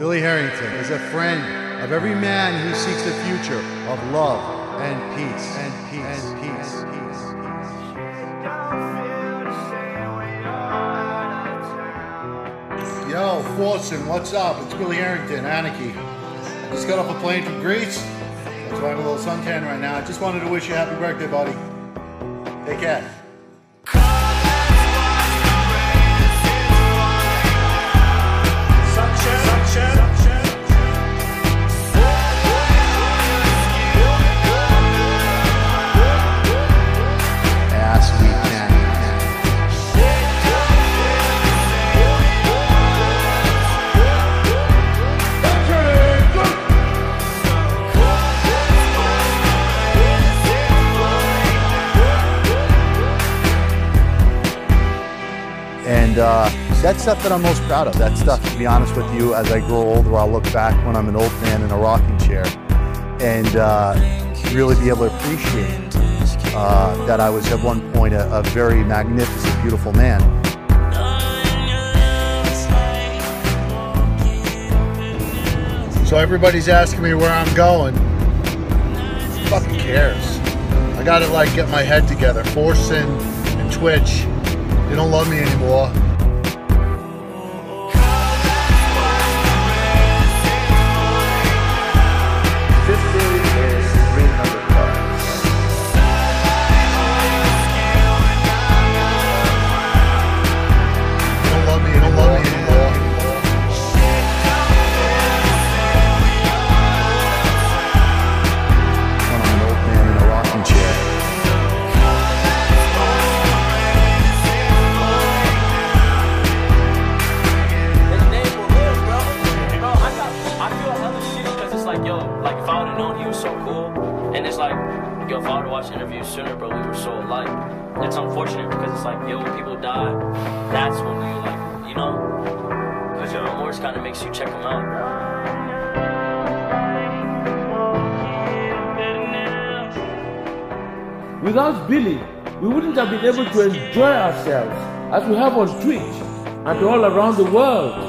Billy Harrington is a friend of every man who seeks the future of love and peace and peace and peace. Yo, Fortune, what's up? It's Billy Harrington, Anarchy. I just got off a plane from Greece. That's why I'm a little suntan right now. I just wanted to wish you a happy birthday, buddy. Take care. And that's stuff that I'm most proud of. That stuff, to be honest with you, as I grow older, I'll look back when I'm an old man in a rocking chair and really be able to appreciate that I was at one point a very magnificent, beautiful man. So everybody's asking me where I'm going. Who fucking cares? I gotta get my head together. Forsen and Twitch, they don't love me anymore. Like if I would have known he was so cool, and it's like, yo, if I would have watched interviews sooner, bro, we were so alike. It's unfortunate because it's like, yo, when people die, that's when you you know, because your remorse kind of makes you check them out. Without Billy, we wouldn't have been able to enjoy ourselves as we have on Twitch and all around the world.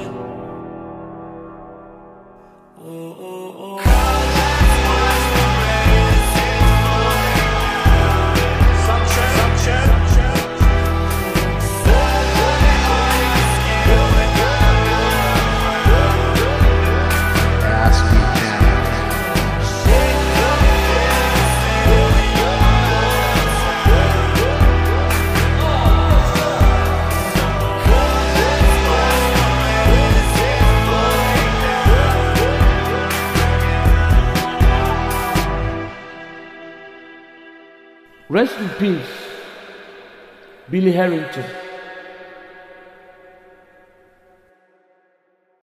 Rest in peace, Billy Harrington.